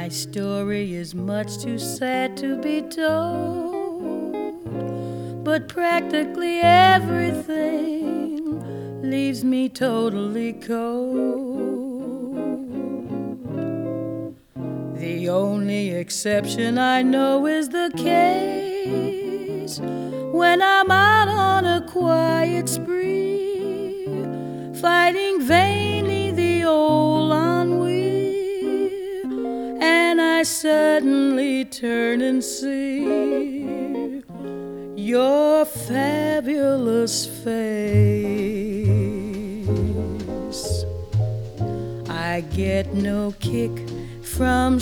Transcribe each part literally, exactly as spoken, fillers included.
My story is much too sad to be told, but practically everything leaves me totally cold. The only exception I know is the case when I'm out on a quiet spree, fighting vainly the old ennui, and I suddenly turn and see your fabulous face. I get no kick from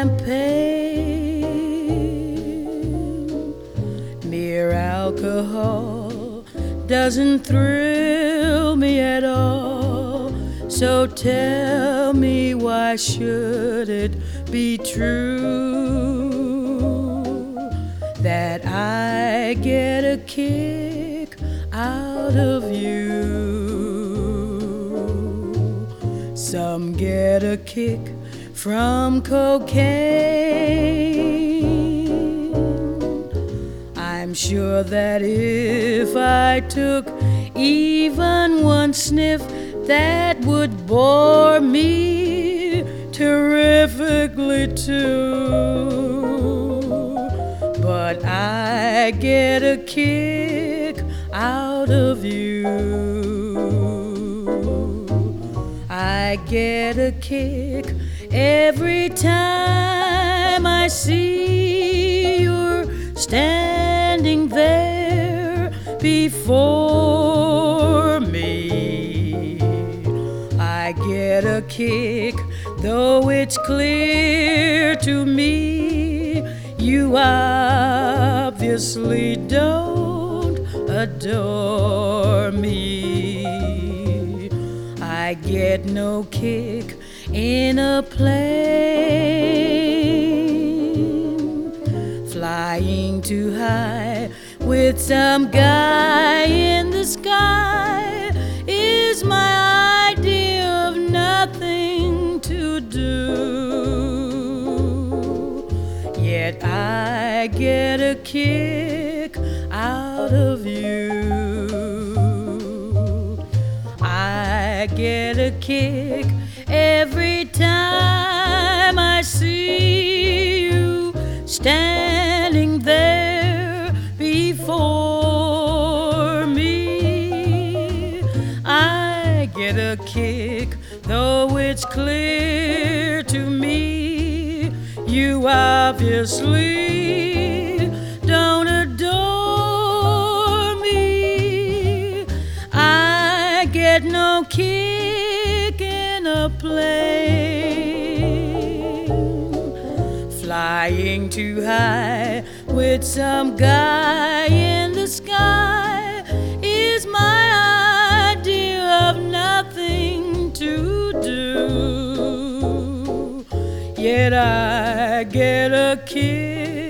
champagne. Mere alcohol doesn't thrill me at all. So tell me, why should it be true that I get a kick out of you? Some get a kick from cocaine. I'm sure that if I took even one sniff, that would bore me terrifically too. But I get a kick out of you. I get a kick every time I see you're standing there before me. I get a kick, though it's clear to me you obviously don't adore me. I get no kick in a plane, flying too high with some guy in the sky is my idea of nothing to do. Yet I get a kick out of you. I get a kick every time I see you standing there before me. I get a kick, though it's clear to me you obviously don't adore me. I get no kick in a plane, flying too high with some guy in the sky is my idea of nothing to do. Yet I get a kick